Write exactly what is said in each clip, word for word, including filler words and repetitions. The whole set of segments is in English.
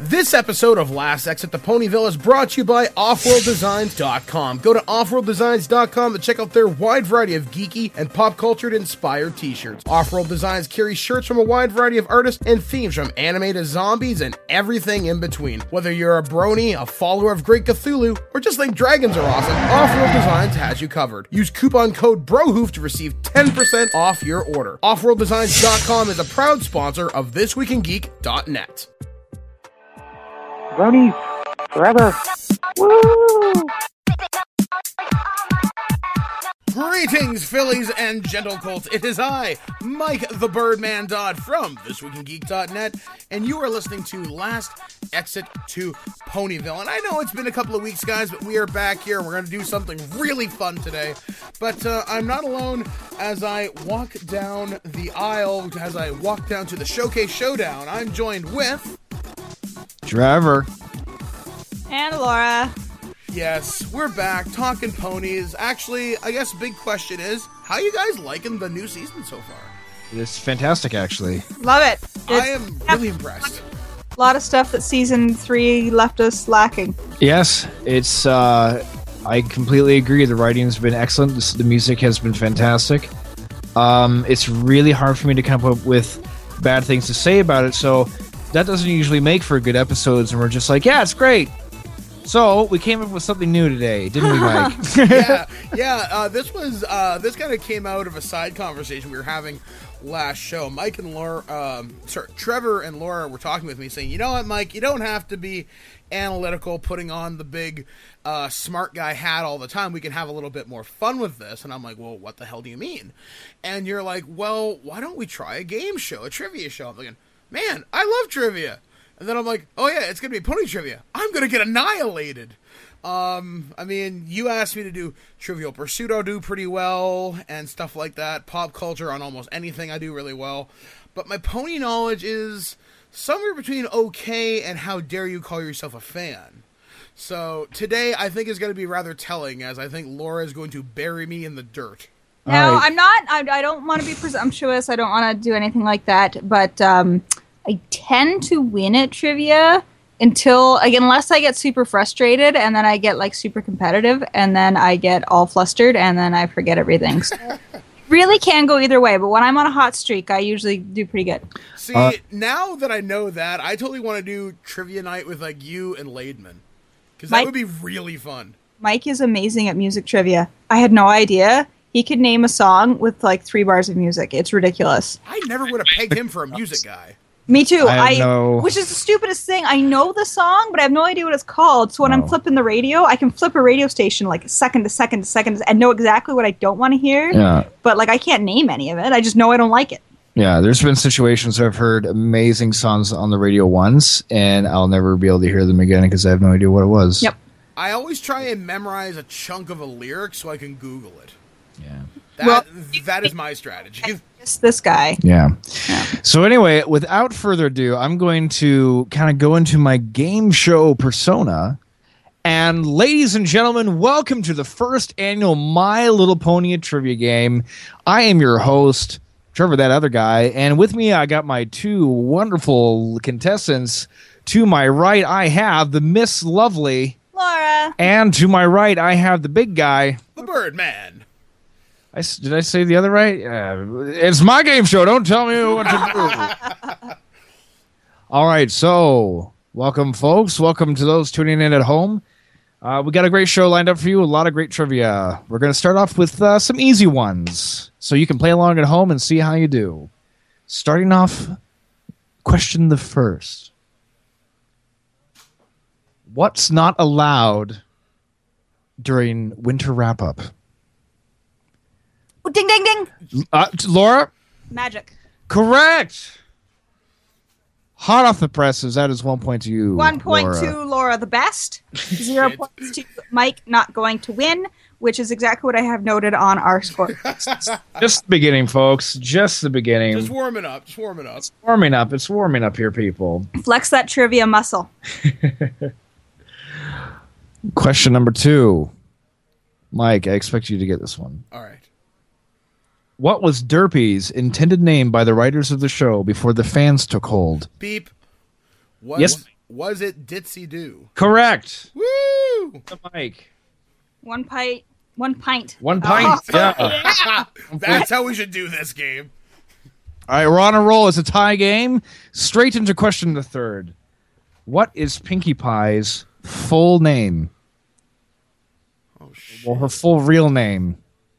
This episode of Last Exit to Ponyville is brought to you by off world designs dot com. Go to off world designs dot com to check out their wide variety of geeky and pop culture-inspired t-shirts. Off-World Designs carries shirts from a wide variety of artists and themes from anime to zombies and everything in between. Whether you're a brony, a follower of Great Cthulhu, or just think dragons are awesome, Off-World Designs has you covered. Use coupon code BROHOOF to receive ten percent off your order. off world designs dot com is a proud sponsor of this week in geek dot net. Bronies, forever. Woo! Greetings, Phillies and Gentle Colts. It is I, Mike the Birdman Dodd from this week in geek dot net, and you are listening to Last Exit to Ponyville. And I know it's been a couple of weeks, guys, but we are back here. We're going to do something really fun today. But uh, I'm not alone as I walk down the aisle, as I walk down to the Showcase Showdown. I'm joined with... Trevor. And Laura. Yes, we're back talking ponies. Actually, I guess big question is, how you guys liking the new season so far? It's fantastic, actually. Love it. It's I am really impressed. A lot of stuff that season three left us lacking. Yes, it's. Uh, I completely agree. The writing's been excellent. The, the music has been fantastic. Um, it's really hard for me to come up with bad things to say about it, so that doesn't usually make for good episodes, and we're just like, yeah, it's great. So we came up with something new today, didn't we, Mike? yeah, yeah. Uh, this was uh, this kind of came out of a side conversation we were having last show. Mike and Laura, um, sorry, Trevor and Laura were talking with me, saying, "You know what, Mike? You don't have to be analytical, putting on the big uh, smart guy hat all the time. We can have a little bit more fun with this." And I'm like, "Well, what the hell do you mean?" And you're like, "Well, why don't we try a game show, a trivia show?" I'm thinking, man, I love trivia. And then I'm like, oh yeah, it's going to be pony trivia. I'm going to get annihilated. Um, I mean, you asked me to do Trivial Pursuit, I do pretty well, and stuff like that. Pop culture on almost anything I do really well. But my pony knowledge is somewhere between okay and how dare you call yourself a fan. So today I think is going to be rather telling, as I think Laura is going to bury me in the dirt. No, right. I'm not. I, I don't want to be presumptuous. I don't want to do anything like that. But um, I tend to win at trivia until, again, unless I get super frustrated and then I get like super competitive and then I get all flustered and then I forget everything. So really can go either way. But when I'm on a hot streak, I usually do pretty good. See, Uh, now that I know that, I totally want to do trivia night with like you and Laidman. Because that Mike- would be really fun. Mike is amazing at music trivia. I had no idea. He could name a song with like three bars of music. It's ridiculous. I never would have pegged him for a music guy. Me too. I have no- Which is the stupidest thing. I know the song, but I have no idea what it's called. So when I'm Oh. flipping the radio, I can flip a radio station like second to second to second and know exactly what I don't want to hear. Yeah. But like I can't name any of it. I just know I don't like it. Yeah, there's been situations where I've heard amazing songs on the radio once, and I'll never be able to hear them again because I have no idea what it was. Yep. I always try and memorize a chunk of a lyric so I can Google it. Yeah. That, Well- that is my strategy. It's this guy. Yeah. So anyway, without further ado, I'm going to kind of go into my game show persona. And ladies and gentlemen, welcome to the first annual My Little Pony Trivia Game. I am your host, Trevor, that other guy. And with me, I got my two wonderful contestants. To my right, I have the Miss Lovely. Laura. And to my right, I have the big guy. The Birdman. I s did I say the other right? Yeah, it's my game show. Don't tell me what to do. All right, so welcome, folks. Welcome to those tuning in at home. Uh, we got a great show lined up for you. A lot of great trivia. We're going to start off with uh, some easy ones, so you can play along at home and see how you do. Starting off, question the first. What's not allowed during winter wrap-up? Oh, ding, ding, ding. Uh, t- Laura? Magic. Correct. Hot off the presses. That is one point to you. One point Laura. to Laura, the best. Zero Shit. points to Mike, not going to win, which is exactly what I have noted on our score. Just the beginning, folks. Just the beginning. Just warming up. Just warming up. It's warming up. It's warming up here, people. Flex that trivia muscle. Question number two. Mike, I expect you to get this one. All right. What was Derpy's intended name by the writers of the show before the fans took hold? Beep. What, Yes. Was it Ditsy Doo? Correct. Woo! The mic. One pint. One pint. One pint. Oh. Yeah. That's how we should do this game. All right, we're on a roll. It's a tie game. Straight into question the third. What is Pinkie Pie's full name? Oh, shit. Well, her full real name.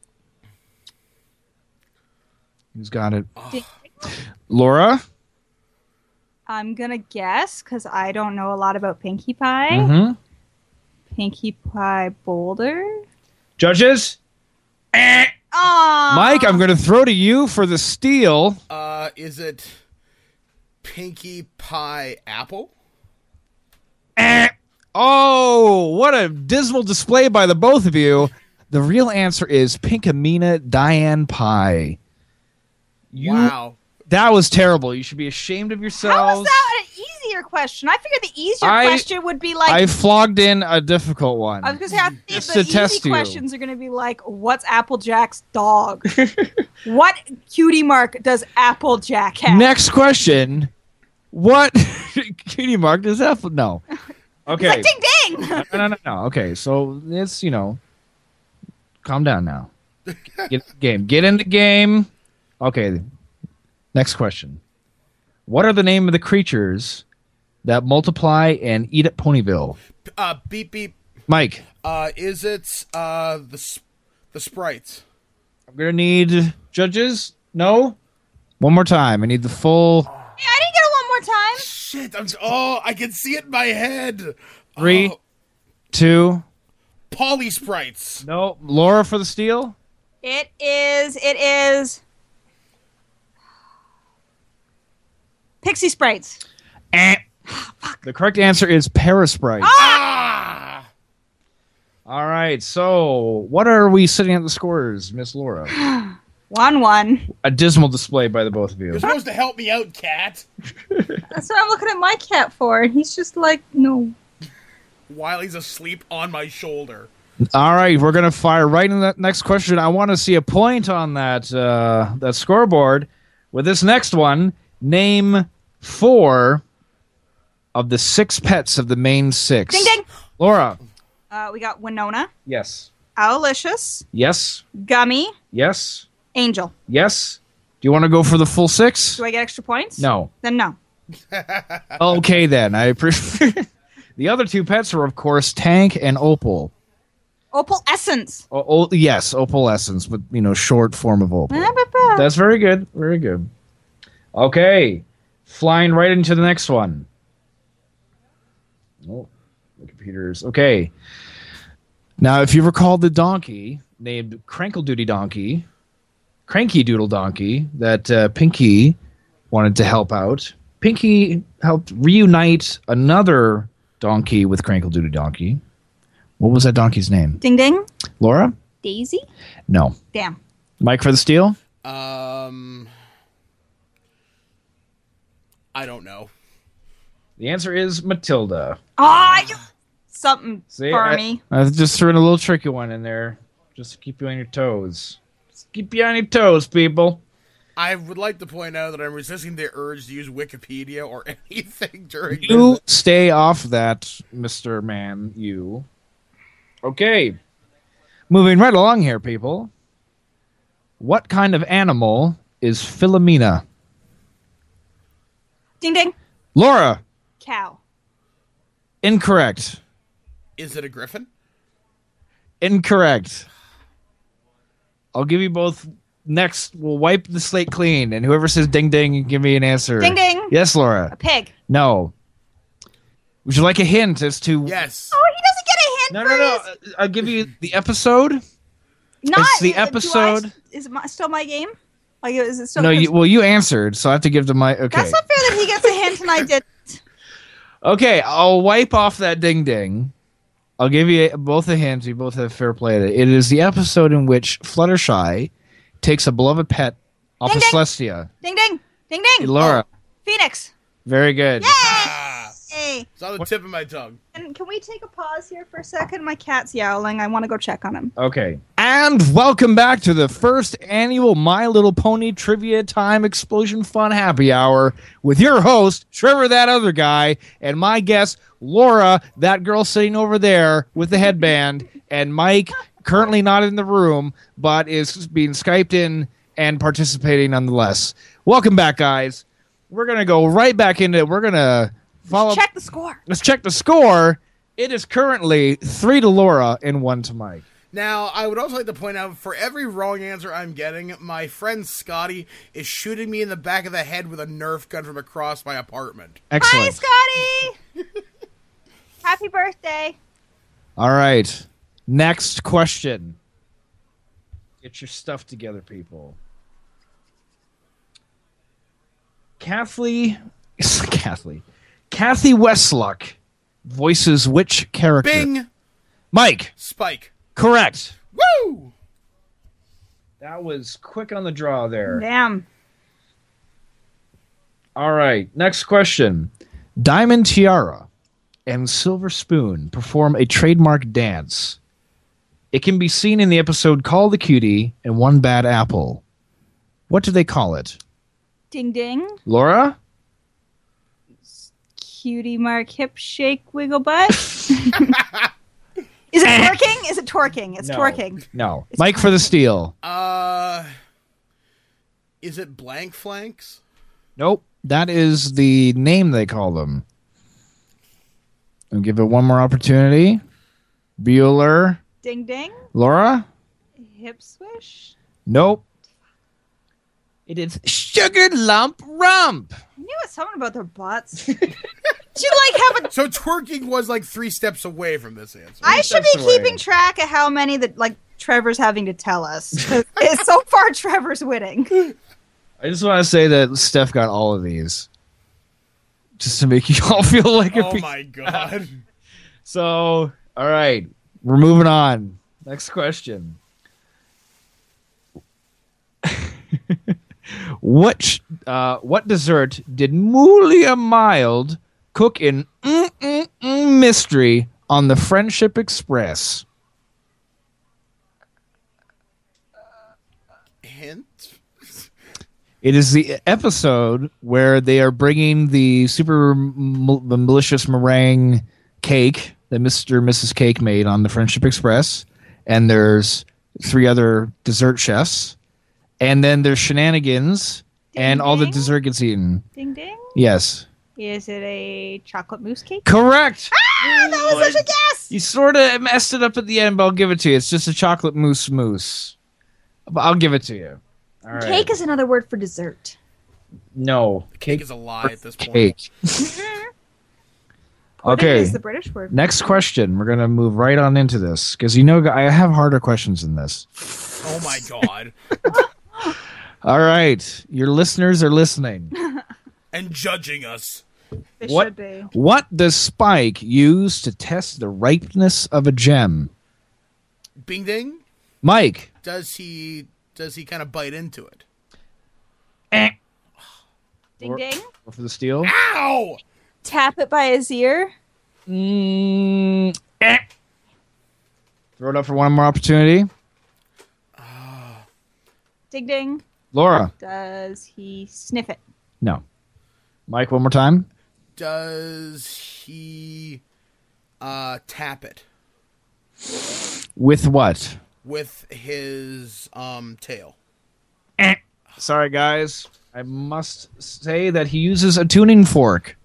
Who's got it? Oh. Laura? I'm gonna guess because I don't know a lot about Pinkie Pie. Mm-hmm. Pinkie Pie Boulder. Judges? Eh. Aww. Mike, I'm going to throw to you for the steal. Uh, is it Pinkie Pie Apple? Eh. Oh, what a dismal display by the both of you. The real answer is Pinkamena Diane Pie. You, Wow. That was terrible. You should be ashamed of How yourselves. is that an easier question? I figured the easier I- question would be like. I flogged in a difficult one. I was gonna say I think Just the to test easy you. questions are gonna be like, "What's Applejack's dog? What cutie mark does Applejack have?" Next question. What cutie mark does Apple? No. Okay. It's like ding ding. no, no, no, no. Okay, so it's, you know, calm down now. Get in the game. Get in the game. Okay. Next question. What are the name of the creatures that multiply and eat at Ponyville? Uh, beep beep. Mike, Uh, is it uh the sp- the sprites? I'm going to need judges. No? One more time. I need the full Yeah, I didn't get it one more time. Shit! I'm oh, I can see it in my head. three, Oh, two. Polly sprites. No. Laura for the steal? It is. It is. Pixie sprites. Eh. The correct answer is Parasprite. Ah! All right. So, what are we sitting at the scores, Miss Laura? One one. A dismal display by the both of you. You're supposed to help me out, cat. That's what I'm looking at my cat for, and he's just like, no. While he's asleep on my shoulder. All right, we're gonna fire right in that next question. I want to see a point on that uh, that scoreboard. With this next one, name four of the six pets of the main six. Ding ding. Laura. Uh, we got Winona, Yes. Owlicious, Yes. Gummy, Yes. Angel. Yes. Do you want to go for the full six? Do I get extra points? No. Then no. Okay, then. I appreciate. The other two pets are, of course, Tank and Opal. Opal Essence. O- o- yes, Opalescence, but you know, short form of Opal. Ba-ba-ba. That's very good. Very good. Okay. Flying right into the next one. Oh, the computers. Okay. Now, if you recall the donkey named Crankle Duty Donkey, Cranky Doodle Donkey, that uh, Pinkie wanted to help out, Pinkie helped reunite another donkey with Crankle Duty Donkey. What was that donkey's name? Ding ding. Laura? Daisy. No. Damn. Mike for the steal? Um, I don't know. The answer is Matilda. Ah, you something See, for I, me. I just threw in a little tricky one in there, just to keep you on your toes. Just keep you on your toes, people. I would like to point out that I'm resisting the urge to use Wikipedia or anything during You this. stay off that, Mister Man. You. Okay. Moving right along here, people. What kind of animal is Philomena? Ding ding. Laura. Cow. Incorrect. Is it a griffin? Incorrect. I'll give you both. Next, we'll wipe the slate clean, and whoever says ding ding, give me an answer. Ding ding. Yes, Laura. A pig. No. Would you like a hint as to? Yes. Oh, he doesn't get a hint. No, for no, his- no. I'll give you the episode. Not It's the do I- episode- is it my, still my game? Like, is it still? No, you, well, you answered, so I have to give to my. Okay. That's not fair that he gets a hint and I did. Okay, I'll wipe off that ding ding. I'll give you both a hint. You both have fair play. It is the episode in which Fluttershy takes a beloved pet off Ding, of ding. Celestia. Ding ding. Ding ding. Laura, Phoenix. very good. Ah, Hey. it's on the tip of my tongue. And can we take a pause here for a second? My cat's yowling. I want to go check on him. Okay. And welcome back to the first annual My Little Pony Trivia Time Explosion Fun Happy Hour with your host, Trevor, that other guy, and my guest, Laura, that girl sitting over there with the headband, and Mike, currently not in the room, but is being Skyped in and participating nonetheless. Welcome back, guys. We're going to go right back into it. We're going to follow. Check the score. Let's check the score. It is currently three to Laura and one to Mike. Now, I would also like to point out, for every wrong answer I'm getting, my friend Scotty is shooting me in the back of the head with a Nerf gun from across my apartment. Excellent. Hi, Scotty. Happy birthday. All right. Next question. Get your stuff together, people. Kathy, Kathy, Kathy Westluck voices which character? Bing! Mike. Spike. Correct. Woo! That was quick on the draw there. Damn. All right. Next question. Diamond Tiara and Silver Spoon perform a trademark dance. It can be seen in the episode Call the Cutie and One Bad Apple. What do they call it? Ding ding. Laura? Cutie mark hip shake wiggle butt. Is it twerking? Is it twerking? It's No. twerking. No. Mike for the steal. Uh, is it blank flanks? Nope. That is the name they call them. I'll give it one more opportunity. Bueller. Ding ding. Laura? Hip swish. Nope. It is Sugar Lump Rump. I knew it something about their butts. Do you like have a? So twerking was like three steps away from this answer. I should steps be away. keeping track of how many that like Trevor's having to tell us. It's so far Trevor's winning. I just want to say that Steph got all of these. Just to make you all feel like a Oh piece. my god. So, all right. We're moving on. Next question. What sh- uh, what dessert did Mulia Mild cook in mm, mm, mm, Mystery on the Friendship Express? Hint? It is the episode where they are bringing the super m- the malicious meringue cake that Mister and Missus Cake made on the Friendship Express, and there's three other dessert chefs, and then there's shenanigans, Ding, and all the ding. dessert gets eaten. Ding ding. Yes, Is it a chocolate mousse cake? correct. Ah, that was such a guess. You sort of messed it up at the end, but I'll give it to you. It's just a chocolate mousse mousse. But I'll give it to you. All right. Cake is another word for dessert. no Cake is a lie at this point. cake. Pudding Okay. is the British word. Next question. We're gonna move right on into this because you know I have harder questions than this. Oh my god. All right, your listeners are listening. And judging us. It What? should be. What does Spike use to test the ripeness of a gem? Bing ding? Mike. Does he does he kind of bite into it? Eh. Ding ding. Go for the steal. Ow! Tap it by his ear. Mm, eh. Throw it up for one more opportunity. Ding ding. Laura. Does he sniff it? No. Mike, one more time. Does he uh tap it With what? with his um tail? Eh. Sorry, guys. I must say that he uses a tuning fork.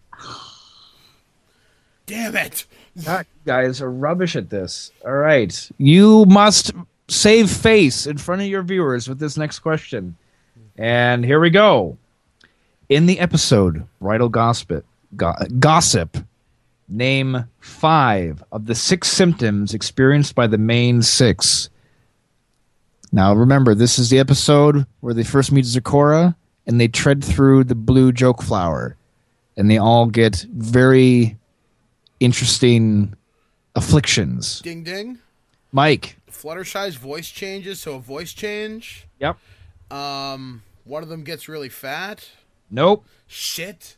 Damn it! God, you guys are rubbish at this. All right. You must save face in front of your viewers with this next question. And here we go. In the episode Bridal Gossip, go- Gossip, name five of the six symptoms experienced by the main six. Now, remember, this is the episode where they first meet Zecora and they tread through the blue joke flower. And they all get very interesting afflictions. Ding ding. Mike. Fluttershy's voice changes, so a voice change. Yep. Um, one of them gets really fat. Nope. Shit.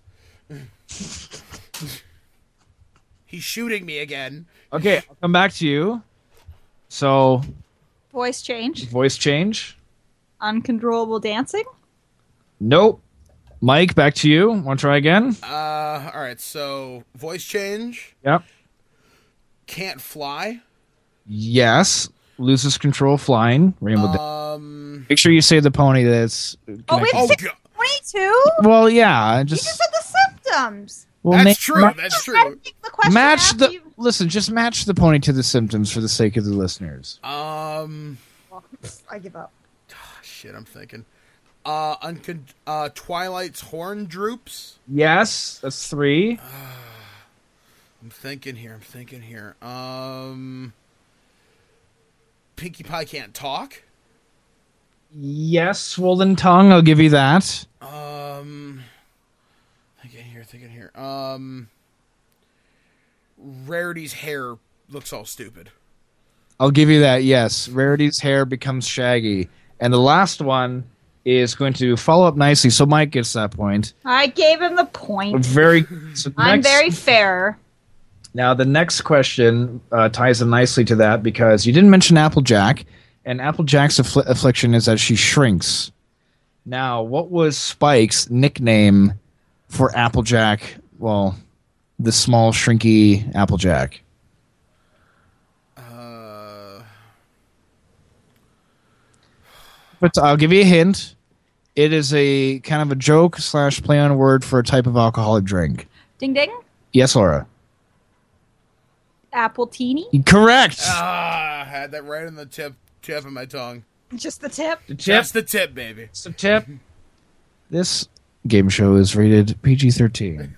He's shooting me again. Okay, I'll come back to you. So, Voice change. Voice change. Uncontrollable dancing. Nope. Mike, back to you. Want to try again? Uh, all right. So voice change. Yep. Can't fly. Yes. Loses control flying. Rainbow. da- Um. Make sure you say the pony that's. Oh, wait, Oh, six- God. twenty-two? Well, yeah. You Just, just said the symptoms. well, That's ma- true. ma- That's I true. think the question match after the. you- Listen, just match the pony to the symptoms for the sake of the listeners. Um. I give up. Shit. I'm thinking. Uh. Uncon- uh. Twilight's horn droops. Yes, that's three. I'm thinking here. I'm thinking here. Um. Pinkie Pie can't talk. Yes, swollen tongue. I'll give you that. Um. Thinking here. Thinking here. Um. Rarity's hair looks all stupid. I'll give you that. Yes, Rarity's hair becomes shaggy, and the last one is going to follow up nicely. So Mike gets that point. I gave him the point. Very. So I'm next- very fair. Now, the next question uh, ties in nicely to that because you didn't mention Applejack, and Applejack's affl- affliction is that she shrinks. Now, what was Spike's nickname for Applejack? Well, the small, shrinky Applejack. Uh. But I'll give you a hint. It is a kind of a joke slash play on word for a type of alcoholic drink. Ding ding. Yes, Laura. Apple teeny. Correct. Ah, I had that right in the tip, tip of my tongue. Just the tip. The tip. Just the tip, baby. It's the tip. This game show is rated P G thirteen.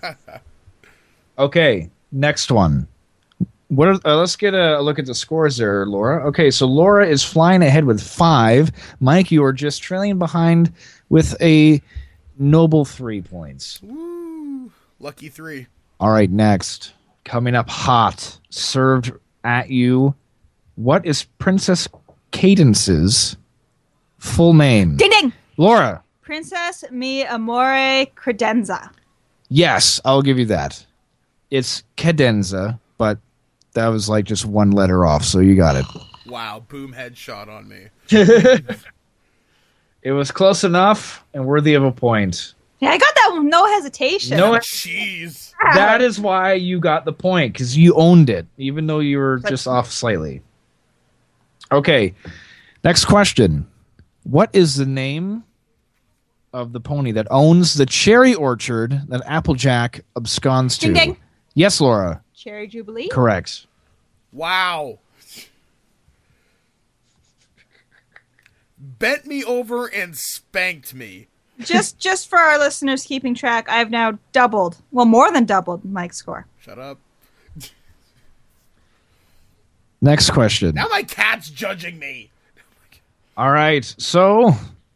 Okay, next one. What? Are, uh, let's get a look at the scores there, Laura. Okay, so Laura is flying ahead with five. Mike, you are just trailing behind with a noble three points. Woo! Lucky three. All right, next. Coming up hot, served at you. What is Princess Cadence's full name? Ding ding. Laura. Princess Mi Amore Credenza. Yes, I'll give you that. It's Cadenza, but that was like just one letter off, so you got it. Wow, boom headshot on me. It was close enough and worthy of a point. Yeah, I got that one. No hesitation. No, Jeez. that is why you got the point, because you owned it, even though you were just off slightly. Okay, next question. What is the name of the pony that owns the cherry orchard that Applejack absconds to? Ding ding. Yes, Laura. Cherry Jubilee. Correct. Wow. Bent me over and spanked me. just just for our listeners keeping track, I've now doubled, well, more than doubled Mike's score. Shut up. Next question. Now my cat's judging me. All right, so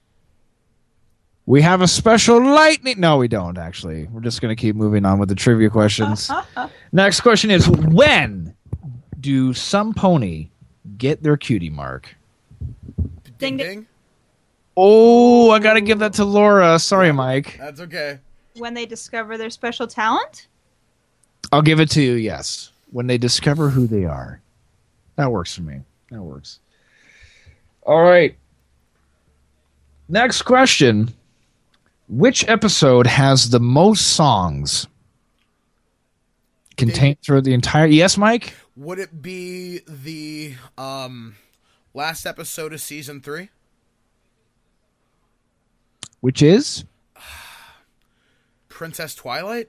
we have a special lightning. No, we don't, actually. We're just going to keep moving on with the trivia questions. Next question is, when do some pony get their cutie mark? Ding Ding, ding. Oh, I got to give that to Laura. Sorry, Mike. That's okay. When they discover their special talent? I'll give it to you, yes. When they discover who they are. That works for me. That works. All right. Next question. Which episode has the most songs contained throughout the entire... Yes, Mike? Would it be the um last episode of season three? Which is? Princess Twilight?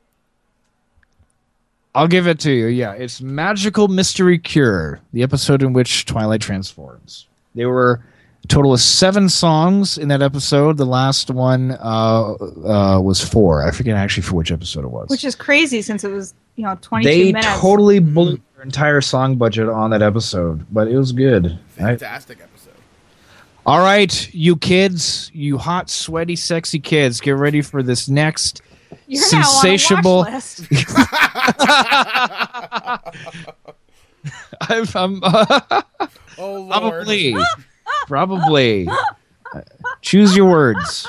I'll give it to you. Yeah, it's Magical Mystery Cure, the episode in which Twilight transforms. There were a total of seven songs in that episode. The last one uh, uh, was four. I forget actually for which episode it was. Which is crazy since it was, you know, twenty-two They minutes. totally blew their entire song budget on that episode, but it was good. I- Fantastic episode. All right, you kids, you hot, sweaty, sexy kids, get ready for this next You're sensatiable. now on a watch list. I'm, I'm Oh Lord. probably, probably. Uh, choose your words.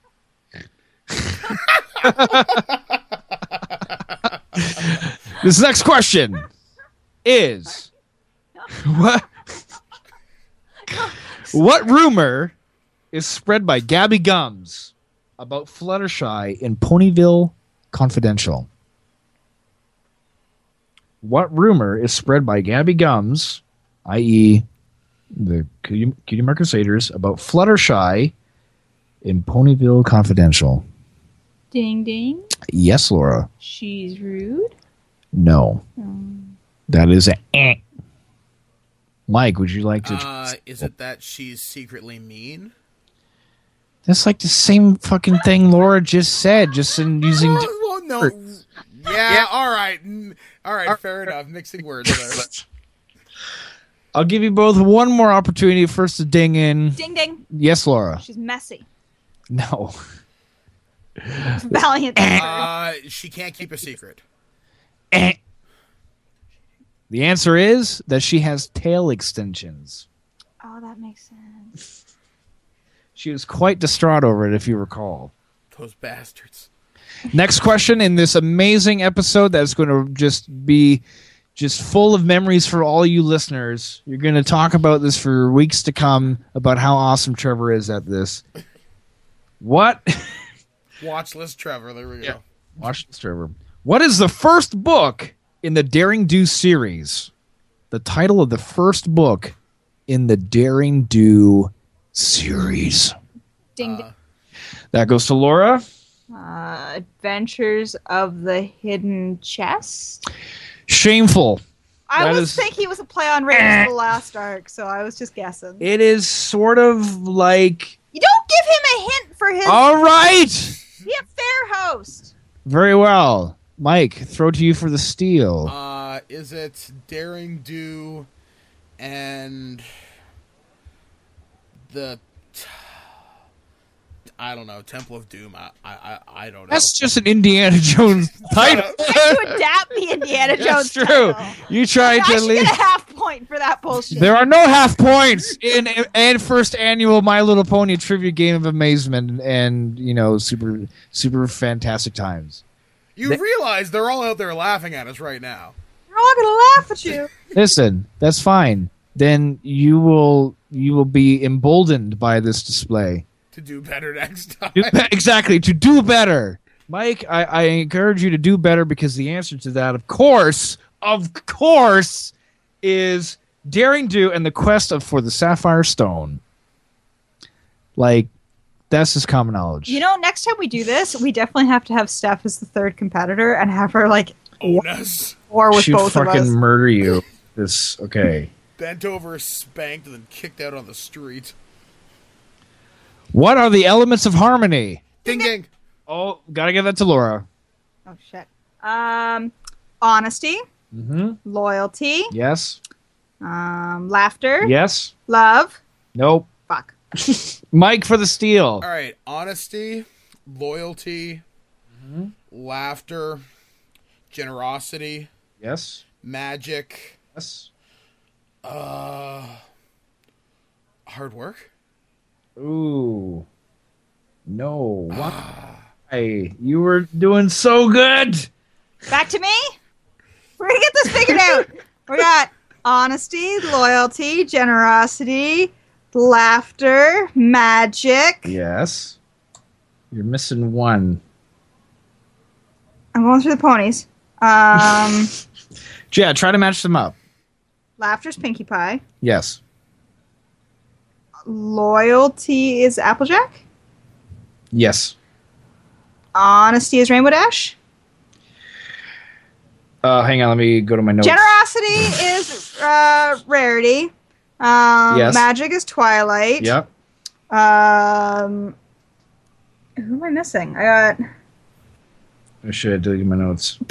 This next question is what? What rumor is spread by Gabby Gums about Fluttershy in Ponyville Confidential? What rumor is spread by Gabby Gums, that is the Cutie, Cutie Mark Crusaders, about Fluttershy in Ponyville Confidential? Ding ding. Yes, Laura. She's rude. No. Um, That is a eh. Mike, would you like to... Uh, is it that she's secretly mean? That's like the same fucking thing Laura just said, just in using... Well, well, no. Yeah, all right. Mm, All right, fair enough. Mixing words there. I'll give you both one more opportunity first to ding in. ding ding. Yes, Laura. She's messy. No. Valiant. Uh, she can't keep a secret. Eh. The answer is that she has tail extensions. Oh, that makes sense. She was quite distraught over it, if you recall. Those bastards. Next question in this amazing episode that's going to just be just full of memories for all you listeners. You're going to talk about this for weeks to come, about how awesome Trevor is at this. What? Watch list Trevor. There we go. Yeah. Watch this, Trevor. What is the first book in the Daring Do series? The title of the first book in the Daring Do series. Ding Uh, ding. That goes to Laura. Uh, Adventures of the Hidden Chest. Shameful. I That was is- thinking it was a play on Raiders of the Last Ark, so I was just guessing. It is sort of like... You don't give him a hint for his. All right. Be a fair host. Very well. Mike, throw to you for the steal. Uh, is it Daring Do and the I don't know Temple of Doom? I I I don't know. That's just an Indiana Jones title. To adapt the Indiana Jones That's true. title. You tried I to should leave. get a half point for that bullshit. There are no half points in and first annual My Little Pony trivia game of amazement and you know super super fantastic times. You realize they're all out there laughing at us right now. We're all gonna laugh at you. Listen, that's fine. Then you will you will be emboldened by this display. To do better next time. Do be- exactly, to do better. Mike, I, I encourage you to do better because the answer to that, of course, of course, is Daring Do and the Quest of for the Sapphire Stone. Like, that's just common knowledge. You know, next time we do this, we definitely have to have Steph as the third competitor and have her like Own us. war with She'd both of fucking us. murder you. This okay. Bent over, spanked, and then kicked out on the street. What are the elements of harmony? Ding ding. Oh, gotta give that to Laura. Oh shit. Um, honesty, Mm-hmm. loyalty, Yes. um, laughter, Yes. love. Nope. Fuck. Mike for the steal. All right, honesty, loyalty, laughter, generosity, Yes. magic, Yes. uh, hard work. Ooh. No. Why? You were doing so good. Back to me. We're gonna get this figured out. We got honesty, loyalty, generosity, laughter, magic. Yes. You're missing one. I'm going through the ponies. Um, Yeah, try to match them up. laughter's Pinkie Pie. Yes. Loyalty is Applejack. Yes. Honesty is Rainbow Dash. Uh, hang on, let me go to my notes. Generosity is uh, Rarity. Um, Yes. Magic is Twilight. Yep. Um, who am I missing? I got. I should delete my notes.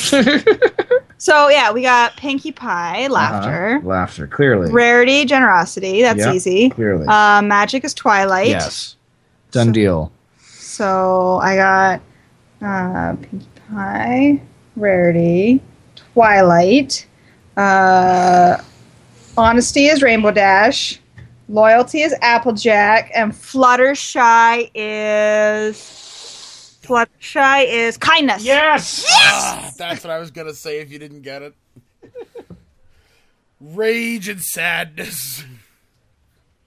So yeah, we got Pinkie Pie, Laughter, Uh-huh. Laughter, clearly. Rarity, Generosity. That's Yep, easy. Clearly. Uh, Magic is Twilight. yes. Done So- deal. So I got uh, Pinkie Pie, Rarity, Twilight. Uh, Honesty is Rainbow Dash. Loyalty is Applejack, and Fluttershy is Fluttershy is kindness. Yes! Ah, that's what I was gonna say if you didn't get it. Rage and sadness.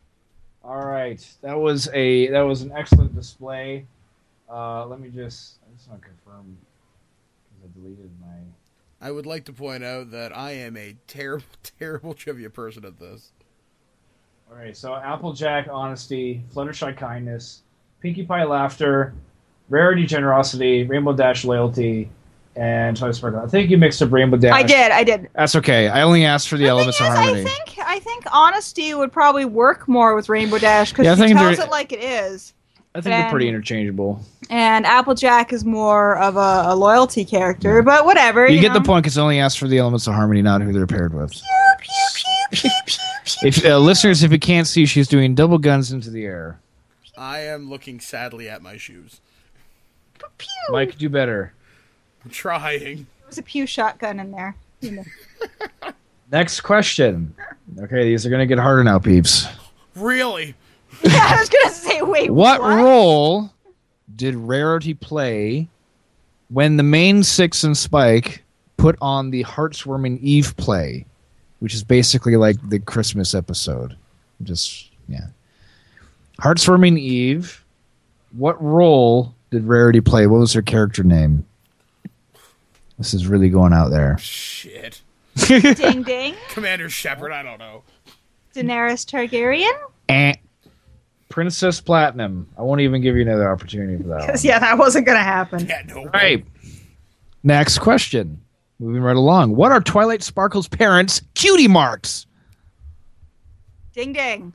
All right, that was a that was an excellent display. Uh, let me just I just want to confirm because I deleted my. I would like to point out that I am a terrible, terrible trivia person at this. All right, so Applejack, honesty, Fluttershy, kindness, Pinkie Pie, laughter, Rarity, generosity, Rainbow Dash, loyalty, and Toy Sparkle. I think you mixed up Rainbow Dash. I did. I did. That's okay. I only asked for the, The elements thing of is, harmony. I think I think honesty would probably work more with Rainbow Dash because Yeah, I she think tells they're- it like it is. I think they're pretty and- interchangeable. And Applejack is more of a, a loyalty character, but whatever. You, You, get know? the point because I only asked for the elements of harmony, not who they're paired with. Pew, pew, pew, pew, pew, If uh, listeners, if you can't see, she's doing double guns into the air. I am looking sadly at my shoes. pew, pew. Mike, do better. I'm trying. There was a pew shotgun in there. You know. Next question. Okay, these are going to get harder now, peeps. Really? Yeah, I was gonna say, wait, What, what? role did Rarity play when the main Six and Spike put on the Heartswarming Eve play, which is basically like the Christmas episode? Just, yeah. Heartswarming Eve, what role did Rarity play? What was her character name? This is really going out there. Shit. Ding ding. Commander Shepard, I don't know. Daenerys Targaryen? Eh. Princess Platinum. I won't even give you another opportunity for that one. Because, yeah, that wasn't going to happen. Yeah, no. All right. Next question. Moving right along. What are Twilight Sparkle's parents' cutie marks? Ding ding.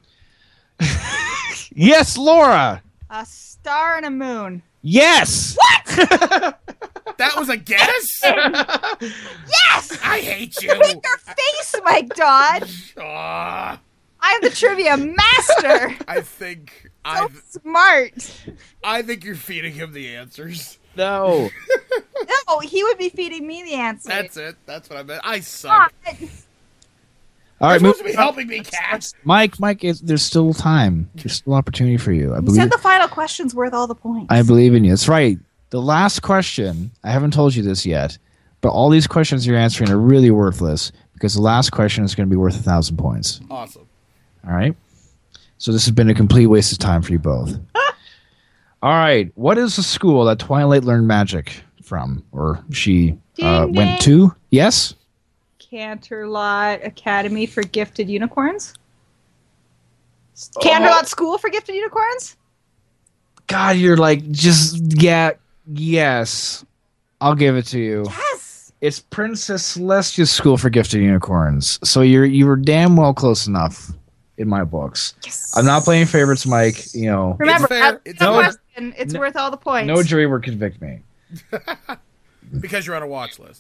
Yes, Laura. A star and a moon. Yes. That was a guess? Yes! I hate you. Look at your face, Mike Dodd. Ah, I'm the trivia master. I think So I smart. I think you're feeding him the answers. No. No, he would be feeding me the answer. That's it. That's what I meant. I suck. God. All You're right, supposed move, to be helping me, Cat. Mike. Mike, is, there's still time. There's still opportunity for you. I You believe. said the final question's worth all the points. I believe in you. That's right. The last question. I haven't told you this yet, but all these questions you're answering are really worthless because the last question is going to be worth a thousand points. Awesome. All right. So this has been a complete waste of time for you both. All right. What is the school that Twilight learned magic from, or she uh, Ding, went ding. to? Yes. Canterlot Academy for Gifted Unicorns? Canterlot School for Gifted Unicorns? God, you're like just yeah, yes. I'll give it to you. Yes! It's Princess Celestia's School for Gifted Unicorns. So you're you were damn well close enough in my books. Yes. I'm not playing favorites, Mike. You know, Remember, fair. that's It's the fair. question. It's No- worth all the points. no jury would convict me. Because you're on a watch list.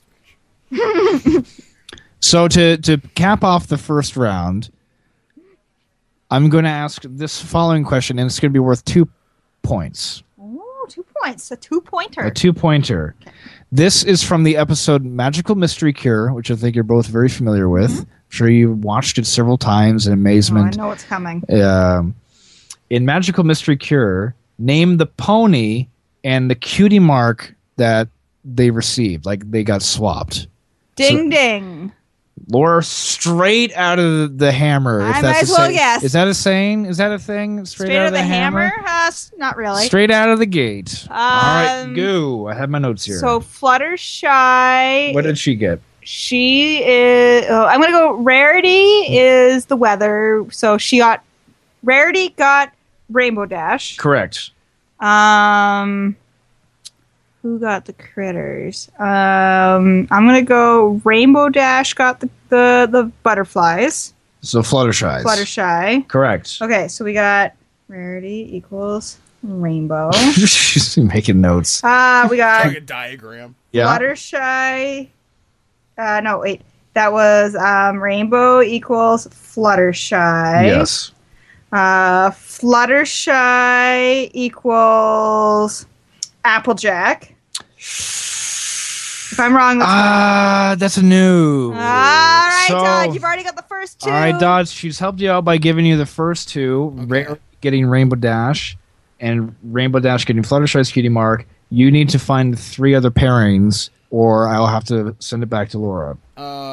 So to to cap off the first round, I'm going to ask this following question, and it's going to be worth two points. Ooh, two points. A two-pointer. A two pointer. This is from the episode Magical Mystery Cure, which I think you're both very familiar with. I'm sure you watched it several times in Oh, I amazement. know what's coming. Um, in Magical Mystery Cure, name the pony and the cutie mark that they received, like they got swapped. Ding ding. Laura, straight out of the hammer. I if might that's as a well say- guess. Is that a saying? Is that a thing? Straight, Straight out of the hammer? Uh, s- not really. Straight out of the gate. All right, Um, go. I have my notes here. So Fluttershy. what did she get? She is. Oh, I'm gonna go. Rarity is the weather. So she got. Rarity got Rainbow Dash. Correct. Um. Who got the critters? Um. I'm gonna go. Rainbow Dash got the the, the butterflies. So Fluttershy. Fluttershy. Correct. Okay, so we got Rarity equals Rainbow. She's making notes. Uh, we got Like a diagram. Yeah. Fluttershy. Uh, no, wait. That was um, Rainbow equals Fluttershy. Yes. Uh, Fluttershy equals Applejack. If I'm wrong, that's Ah, that's a no. All right, So- Todd, you've already got the first two. All right, Dodge. She's helped you out by giving you the first two, Okay. Ra- getting Rainbow Dash, and Rainbow Dash getting Fluttershy's cutie mark. You need to find the three other pairings, or I'll have to send it back to Laura.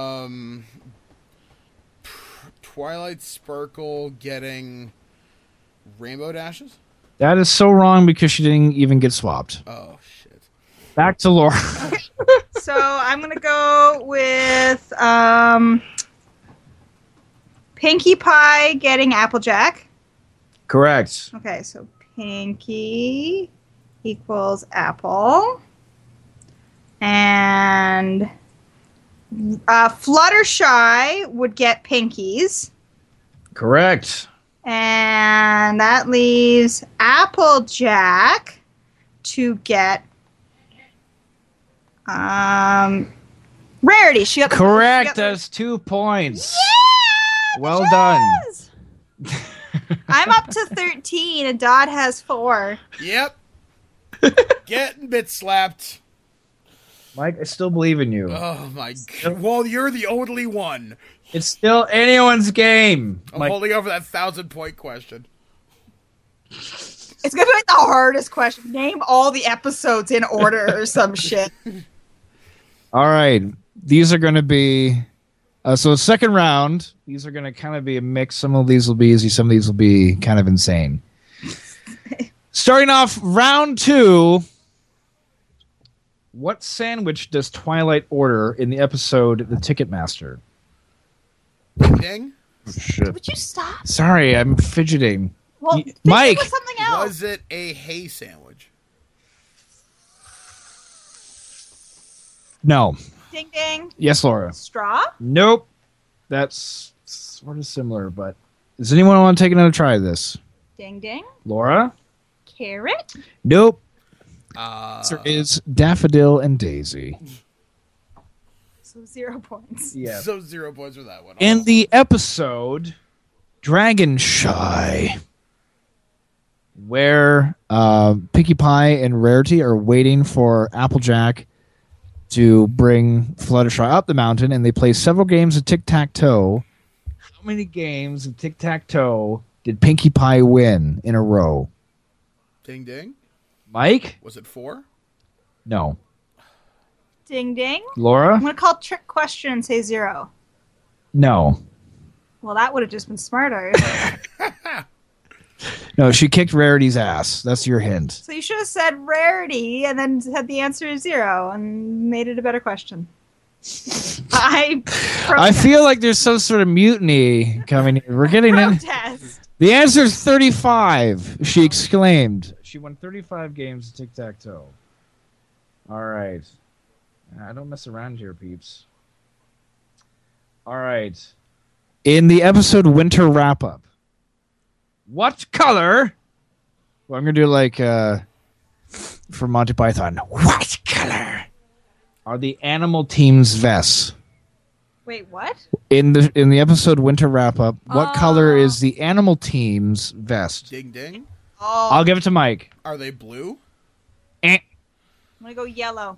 Um, Twilight Sparkle getting Rainbow Dashes? That is so wrong because she didn't even get swapped. Oh, shit. Back to Laura. So I'm gonna go with um, Pinkie Pie getting Applejack. Correct. Okay, so Pinkie equals Apple, and uh, Fluttershy would get Pinkies, Correct. and that leaves Applejack to get um, Rarity. She got the, Correct. She got the- That's two points. Yeah! Well done. Yes! I'm up to thirteen, and Dodd has four. Yep. Getting bit slapped. Mike, I still believe in you. Oh, my God. Well, you're the only one. It's still anyone's game. I'm Mike, holding over that thousand-point question. It's gonna be like the hardest question. Name all the episodes in order or some shit. all right. These are going to be... Uh, so second round, these are going to kind of be a mix. Some of these will be easy. Some of these will be kind of insane. Starting off round two, what sandwich does Twilight order in the episode The Ticketmaster? Ding. Oh, shit. Would you stop? Sorry, I'm fidgeting. Well, Y- think Mike! Of something else. Was it a hay sandwich? No. Ding ding. Yes, Laura. Straw. Nope. That's sort of similar, but does anyone want to take another try of this? Ding ding. Laura? Carrot. Nope. Uh, Answer is Daffodil and Daisy. So zero points. Yeah. So zero points for that one. In the episode Dragon Shy, where uh, Pinkie Pie and Rarity are waiting for Applejack to bring Fluttershy up the mountain, and they play several games of tic-tac-toe. How many games of tic-tac-toe did Pinkie Pie win in a row? Ding ding. Mike? Was it four? No. Ding ding. Laura? I'm gonna call trick question and say zero. No. Well, that would have just been smarter. No, she kicked Rarity's ass. That's your hint. So you should have said rarity and then said the answer is zero and made it a better question. I I protest. feel like there's some sort of mutiny coming here. We're getting in. protest. The answer is thirty-five, she exclaimed. She won thirty-five games of tic-tac-toe. All right. I don't mess around here, peeps. All right. In the episode Winter Wrap-Up, what color... Well, I'm going to do like uh, for Monty Python. What color are the animal team's vests? Wait, what? In the in the episode Winter Wrap-Up, what Oh. color is the animal team's vest? Ding ding. Oh, I'll give it to Mike. Are they blue? Eh. I'm gonna go yellow.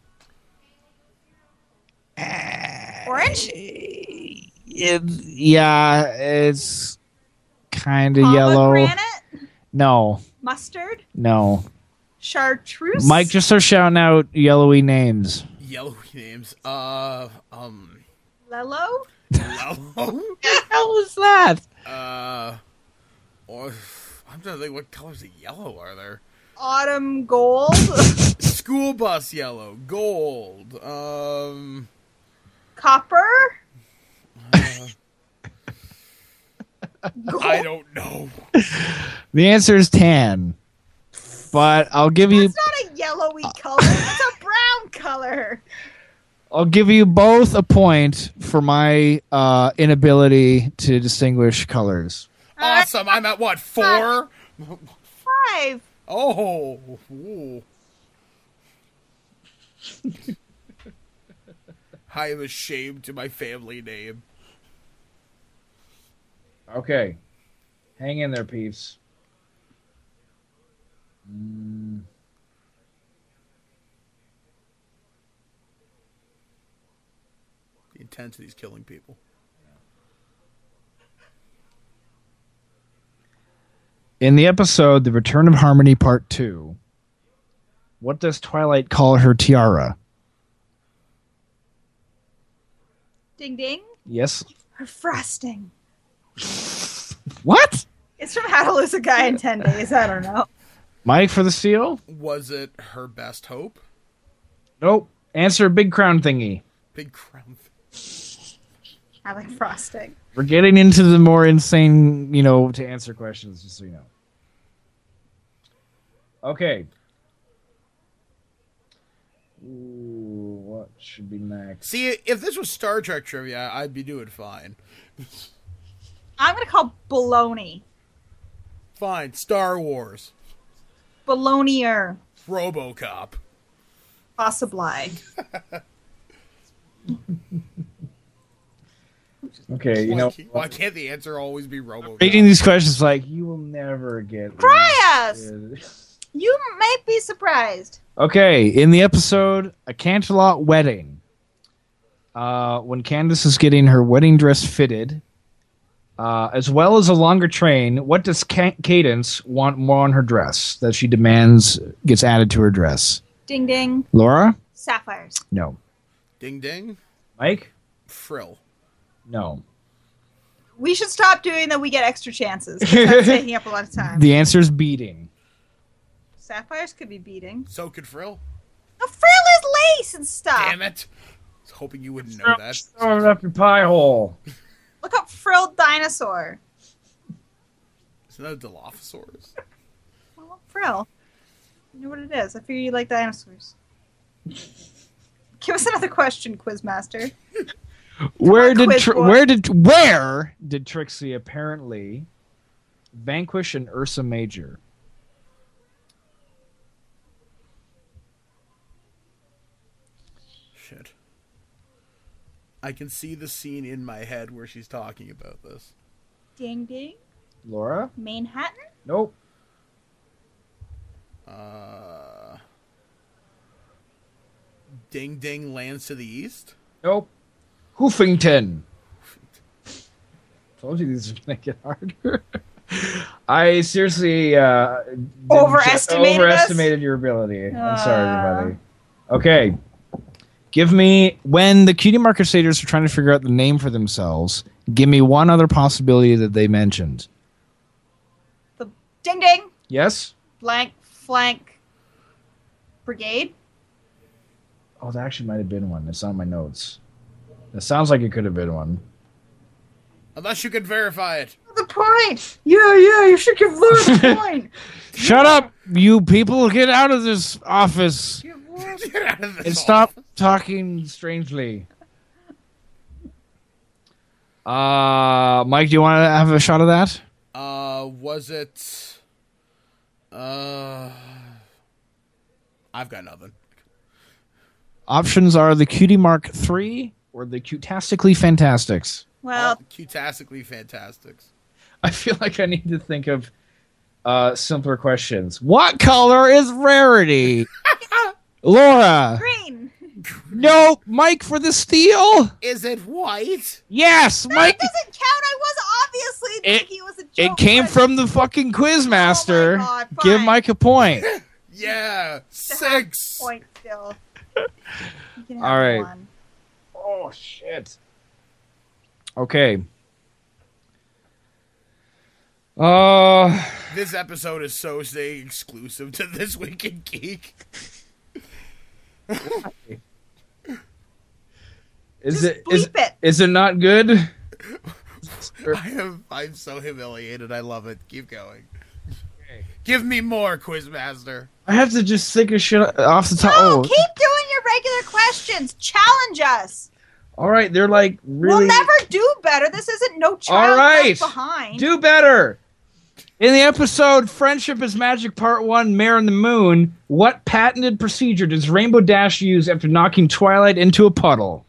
Orange? It- yeah, it's kind of yellow. Pomegranate? No, Mustard? no. Chartreuse? Mike, just start shouting out yellowy names. Yellowy names. Uh, um, Lello? yellow. What the hell is that? uh, or I'm trying to think what colors of yellow are there. Autumn gold? School bus yellow, gold. Um, Copper? I don't know. The answer is tan. But I'll give you That's not a yellowy color. That's a brown color. I'll give you both a point for my uh, inability to distinguish colors. Awesome. I'm at what, four? Five. Oh. Ooh. I am ashamed to my family name. Okay. Hang in there, peeps. Mm. The intensity is killing people. In the episode The Return of Harmony Part two, what does Twilight call her tiara? Ding ding. Yes. Her frosting. What? It's from How to Lose a Guy in ten Days. I don't know. Mike for the steal? Was it Her Best Hope? Nope. Answer big crown thingy. Big crown. I like frosting. We're getting into the more insane, you know, to answer questions, just so you know. Okay. Ooh, what should be next? See, if this was Star Trek trivia, I'd be doing fine. I'm gonna call baloney. Fine. Star Wars. Balonier. RoboCop. Possibly. Okay, you know, Why can't the answer always be RoboCop? reading these questions like you will never get. Try us. this. You might be surprised. Okay, in the episode "A Canterlot Wedding," uh, when Candace is getting her wedding dress fitted, uh, as well as a longer train, what does Ca- Cadence want more on her dress that she demands gets added to her dress? Ding ding. Laura? Sapphires. No. Ding ding. Mike? Frill. No. We should stop doing that. We get extra chances. 'Cause that's taking up a lot of time. The answer is beating. Sapphires could be beating. So could Frill. No, frill is lace and stuff. Damn it. I was hoping you wouldn't know that. Throw it up your pie hole. Look up frilled dinosaur. Isn't that a Dilophosaurus? Well, frill. You know what it is. I figure you like dinosaurs. Give us another question, Quizmaster. Where on, did quiz Tr- boy. where did where did Trixie apparently vanquish an Ursa Major? Shit. I can see the scene in my head where she's talking about this. Ding ding. Laura? Manhattan? Nope. Uh, Ding Ding lands to the east? Nope. Hoofington. Told you these are gonna get harder. I seriously uh, didn't Overestimated ju- us? overestimated your ability. I'm sorry, Uh. everybody. Okay. Give me, when the Cutie Mark Crusaders are trying to figure out the name for themselves, give me one other possibility that they mentioned. The ding ding. Yes? Blank flank brigade. Oh, that actually might have been one. It's on my notes. It sounds like it could have been one. Unless you can verify it. The point. Yeah, yeah. You should give Laura the point. Shut up, you people! Get out of this office Get out of this and stop office. talking strangely. Uh, Mike, do you want to have a shot of that? Uh, was it... Uh... I've got nothing. Options are the Cutie Mark three or the Cutastically Fantastics. Well, Cutastically Fantastics. I feel like I need to think of uh, simpler questions. What color is Rarity? Laura. green. No, Mike for the steal. Is it white? Yes, No, Mike. it doesn't count. I was obviously It- thinking it was a joke. It came but from the fucking Quizmaster. Oh my God, Give fine. Mike a point. Yeah, it's a half six. point still. You can have All right. one. Oh shit. Okay. Uh, This episode is so staying exclusive to This Week in Geek. is Just it is, bleep it. is it not good? I am I'm so humiliated. I love it. Keep going. Give me more, Quizmaster. I have to just think of shit off the top. No, oh, keep doing your regular questions. Challenge us. all right. They're like really. We'll never do better. This isn't No Child All right. Left Behind. Do better. In the episode "Friendship is Magic" Part One, "Mare and the Moon," what patented procedure does Rainbow Dash use after knocking Twilight into a puddle?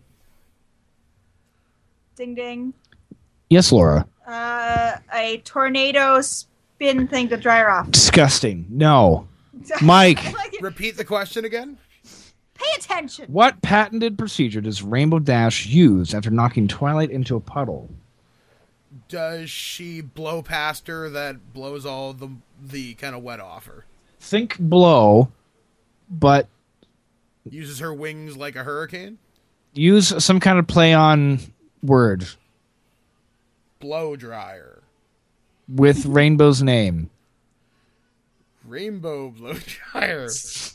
Ding ding. Yes, Laura. Uh, a tornado spin thing to dry her off. Disgusting. No. Mike. Like it. Repeat the question again. Pay attention. What patented procedure does Rainbow Dash use after knocking Twilight into a puddle? Does she blow past her that blows all the the kind of wet off her? Think blow, but Uses her wings like a hurricane? use some kind of play on word. Blow dryer. with Rainbow's name. Rainbow Blowdryer.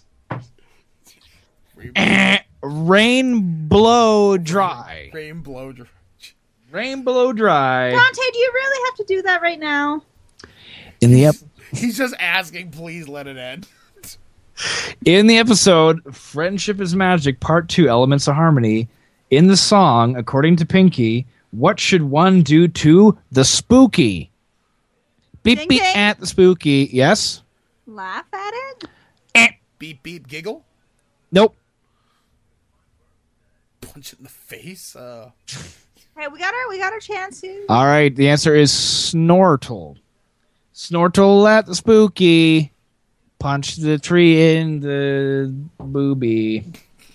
Eh, Rain blow dry. Rain blow. Rain blow dry. Dante, do you really have to do that right now? In the ep- He's just asking, please let it end. in the episode Friendship is Magic Part two Elements of Harmony, in the song, according to Pinky, what should one do to the spooky? Beep Ding, beep ding. at the spooky. Yes? Laugh at it? Eh. Beep beep giggle. Nope. Punch it in the face. Uh, Hey, we got our we got our chance here. All right, the answer is Snortle. Snortle at the spooky. Punch the tree in the booby.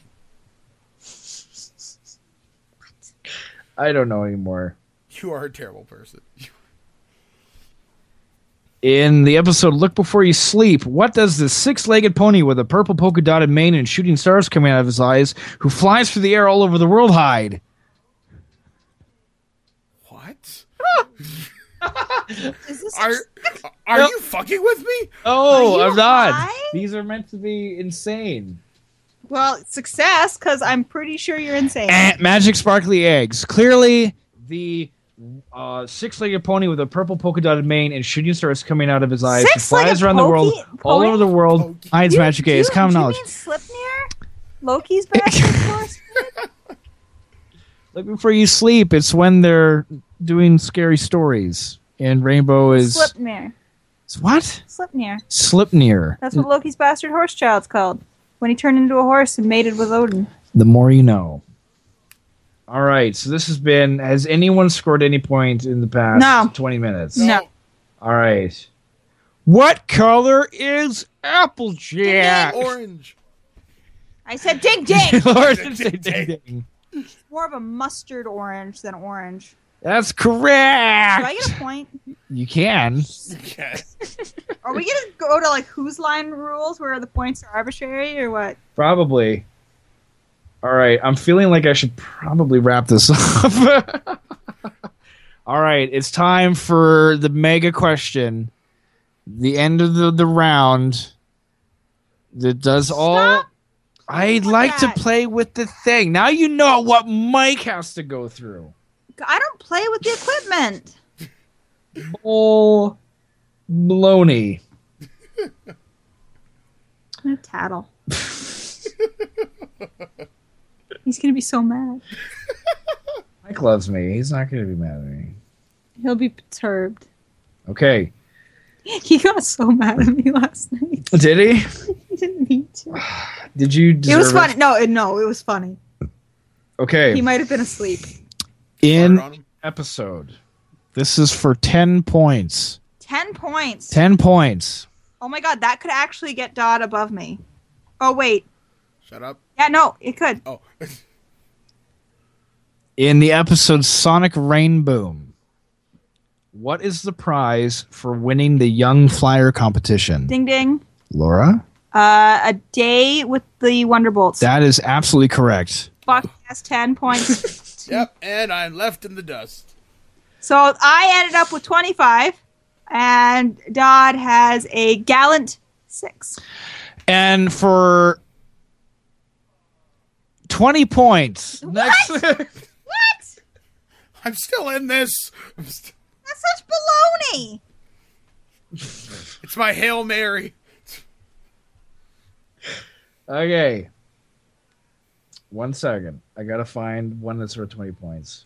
I don't know anymore. you are a terrible person. In the episode Look Before You Sleep, what does the six-legged pony with a purple polka-dotted mane and shooting stars coming out of his eyes, who flies through the air all over the world, hide? What? Is this Are are Nope. you fucking with me? Oh, Are you I'm not. high? These are meant to be insane. well success? Because I'm pretty sure you're insane. Eh, magic sparkly eggs. Clearly, the uh, six-legged pony with a purple polka-dotted mane and shooting stars coming out of his eyes, who Six-legged flies around the world, pokey- all pony? over the world, Pokey. hides You- magic do eggs. you- Common do you knowledge. mean Slipnir? Loki's bastard horse? Look Before You Sleep. It's when they're doing scary stories, and Rainbow is Slipnir. what? Slipnir. Slipnir. That's what Loki's bastard horse child's called. When he turned into a horse and mated with Odin. The more you know. All right, so this has been. Has anyone scored any point in the past No. twenty minutes? No. All right. What color is Applejack? Orange. I said ding ding! Lord, Ding, say ding, ding, ding. More of a mustard orange than orange. That's Do I correct. get a point? You can. Okay. Are we gonna go to like whose line rules where the points are arbitrary or what? Probably. All right, I'm feeling like I should probably wrap this up. All right, it's time for the mega question. The end of the, the round that does all. Stop I'd with like that. to play with the thing. Now you know what Mike has to go through. I don't play with the equipment. Bull baloney. I'm gonna tattle. He's gonna be so mad. Mike loves me. He's not going to be mad at me. He'll be perturbed. Okay. He got so mad at me last night. Did he? He didn't mean to. Did you deserve It was funny. No, it- no, it was funny. Okay. He might have been asleep. In Fart on him. episode. This is for ten points. Ten points. ten points. Oh my god, that could actually get Dodd above me. Oh wait. Shut up. Yeah, no, it could. Oh. In the episode Sonic Rainboom, what is the prize for winning the Young Flyer competition? Ding ding. Laura? Uh, a day with the Wonderbolts. That is absolutely correct. Buck has ten points. Yep, and I'm left in the dust. So I ended up with twenty-five, and Dodd has a gallant six. And for twenty points. What? Next. What? I'm still in this. I'm st- That's such baloney. it's my Hail Mary. Okay. One second. I gotta find one that's worth twenty points.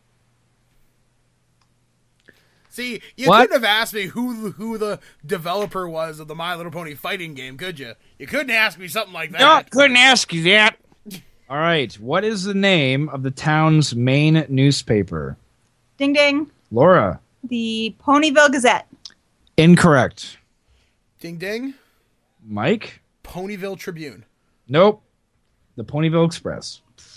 See, you What? couldn't have asked me who who the developer was of the My Little Pony fighting game, could you? You couldn't ask me something like No, that. couldn't ask you that. All right. What is the name of the town's main newspaper? Ding ding. Laura. The Ponyville Gazette. Incorrect. Ding ding. Mike? Ponyville Tribune. Nope. The Ponyville Express.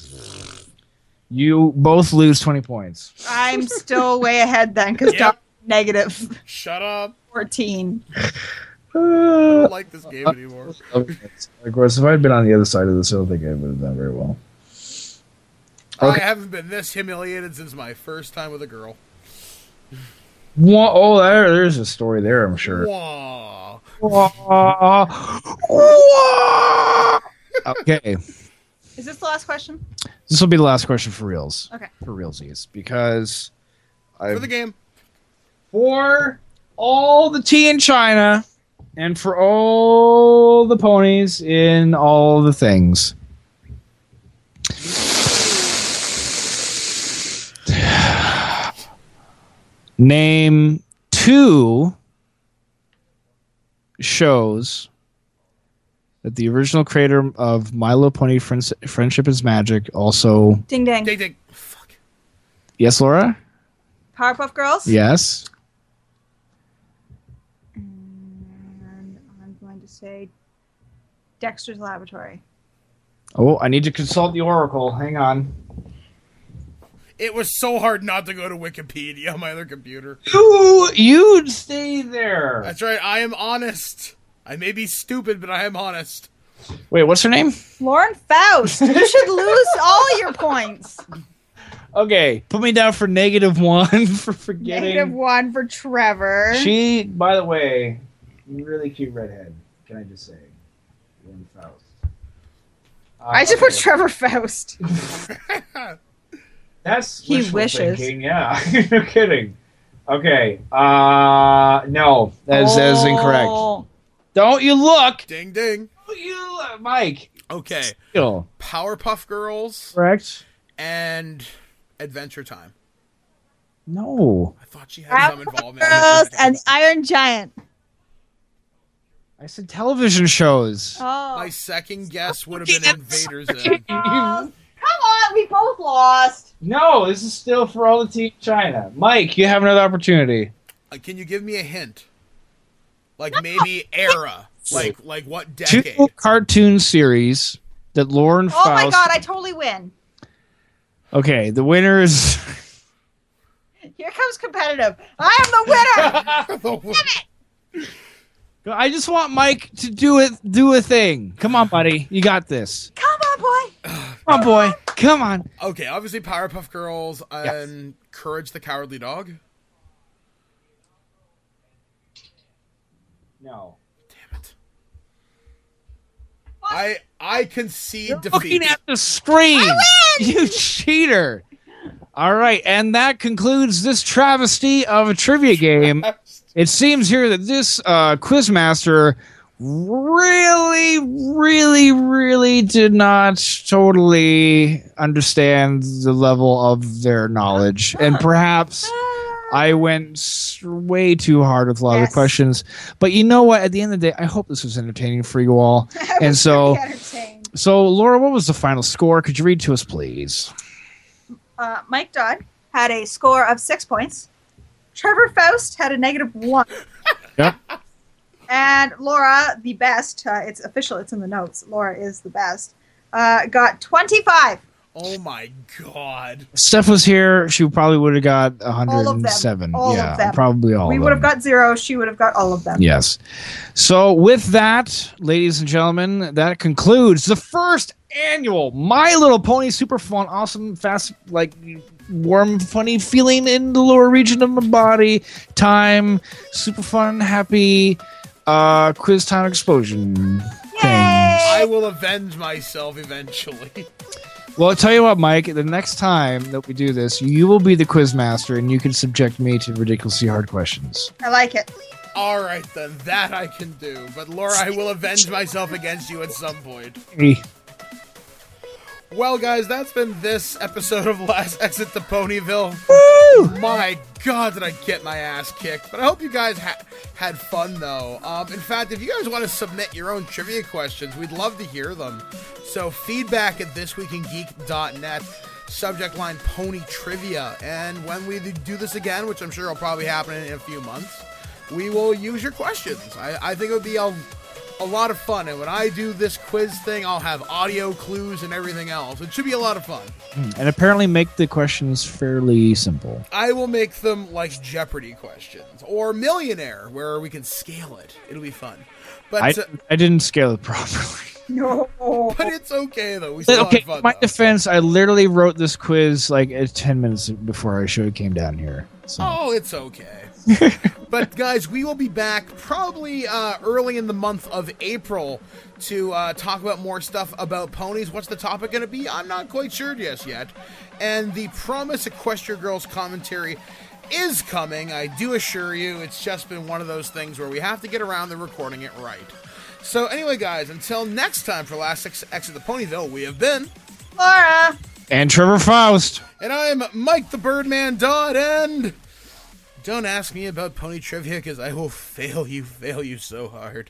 You both lose twenty points. I'm still way ahead then because Yep. Dodd negative Shut up. fourteen. I don't like this game anymore. Of course, if I'd been on the other side of this, I don't think I would have done very well. I Okay. haven't been this humiliated since my first time with a girl. Wha- Oh, there, there's a story there, I'm sure. Wah. Wha- Wha- Okay. Is this the last question? This will be the last question for reals. Okay. For realsies. Because I For the game. for all the tea in China and for all the ponies in all the things. Name two shows that the original creator of My Little Pony Friends- Friendship is Magic also... Ding dang. Ding ding. Fuck. Yes, Laura? Powerpuff Girls. Yes. And I'm going to say Dexter's Laboratory. Oh, I need to consult the Oracle. Hang on. It was so hard not to go to Wikipedia on my other computer. You, you'd stay there. That's right. I am honest. I may be stupid, but I am honest. Wait, what's her name? Lauren Faust. You should lose all your points. Okay, put me down for negative one for forgetting. Negative one for Trevor. She, by the way, really cute redhead. Can I just say, Lauren Faust. Uh, I should put okay. Trevor Faust. That's He wishful wishes. thinking, yeah, no kidding. Okay, uh, no, that is, that is incorrect. Oh. Don't you look? Ding ding. Don't you look, Mike? Okay. Still Powerpuff Girls correct? and Adventure Time. No, I thought she had some involvement. Girls and Iron Giant. I said television shows. Oh. My second guess would have been Invader Zim. Girls. Come on, we both lost. No, this is still for all the team China. Mike, you have another opportunity. Uh, can you give me a hint? Like maybe era. Like like what Two decade? cartoon series that Lauren Oh Faust. my god, I totally win. Okay, the winner is. Here comes competitive. I am the winner. I just want Mike to do it. Do a thing. Come on, buddy. You got this. Come on, boy. Come on, boy. Come on. Okay, obviously Powerpuff Girls and Courage the Cowardly Dog. No. Damn it. I I concede defeat. Looking at the screen. You cheater. All right, and that concludes this travesty of a trivia game. It seems here that this uh, quizmaster really, really, really did not totally understand the level of their knowledge, and perhaps I went s- way too hard with a lot of Yes. the questions. But you know what? At the end of the day, I hope this was entertaining for you all. I And was so, very entertained. so Laura, what was the final score? Could you read to us, please? Uh, Mike Dodd had a score of six points. Trevor Faust had a negative one. Yep. And Laura, the best, uh, it's official, it's in the notes. Laura is the best. Uh, got twenty-five. Oh my god. Steph was here. She probably would have got All of them. one hundred seven. All yeah, of them. probably all we of would have them. got zero. She would have got all of them. Yes. So with that, ladies and gentlemen, that concludes the first annual My Little Pony Super Fun, Awesome, Fast, like warm, funny feeling in the lower region of my body. Time, super fun, happy, uh, quiz time explosion things. I will avenge myself eventually. Well, I'll tell you what, Mike, the next time that we do this, you will be the quiz master and you can subject me to ridiculously hard questions. I like it. Alright then, that I can do. But Laura, I will avenge myself against you at some point. Hey. Well, guys, that's been this episode of Last Exit to Ponyville. Woo! My God, did I get my ass kicked. But I hope you guys ha- had fun, though. Um, in fact, if you guys want to submit your own trivia questions, we'd love to hear them. So feedback at this week in geek dot net, subject line Pony Trivia. And when we do this again, which I'm sure will probably happen in a few months, we will use your questions. I, I think it would be a, a lot of fun. And when I do this quiz thing, I'll have audio clues and everything else. It should be a lot of fun. And apparently make the questions fairly simple. I will make them like Jeopardy questions or Millionaire, where we can scale it. It'll be fun. But I, uh, I didn't scale it properly. No. but it's okay though. We still Okay, have fun. in my though. defense, I literally wrote this quiz like uh, ten minutes before our show came down here. So Oh, it's okay. But guys, we will be back probably uh, early in the month of April to uh, talk about more stuff about ponies. What's the topic going to be? I'm not quite sure just yet. And the Promise Equestria Girls commentary is coming. I do assure you, it's just been one of those things where we have to get around to recording it right. So anyway, guys, until next time for Last Ex- Exit to Ponyville, we have been Laura. And Trevor Faust. And I'm Mike the Birdman Dodd, and don't ask me about pony trivia because I will fail you, fail you so hard.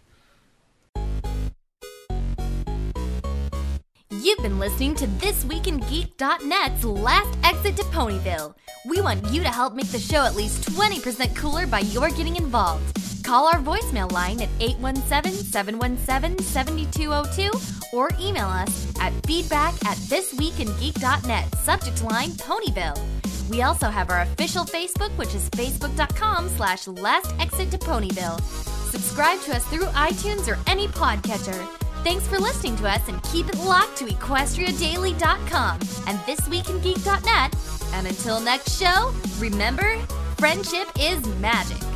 You've been listening to This Week in Geek dot net's Last Exit to Ponyville. We want you to help make the show at least twenty percent cooler by your getting involved. Call our voicemail line at eight one seven, seven one seven, seven two zero two or email us at feedback at this week in geek dot net, subject line Ponyville. We also have our official Facebook, which is facebook.com slash last exit to Ponyville. Subscribe to us through iTunes or any podcatcher. Thanks for listening to us, and keep it locked to equestria daily dot com and this week in geek dot net. And until next show, remember, friendship is magic.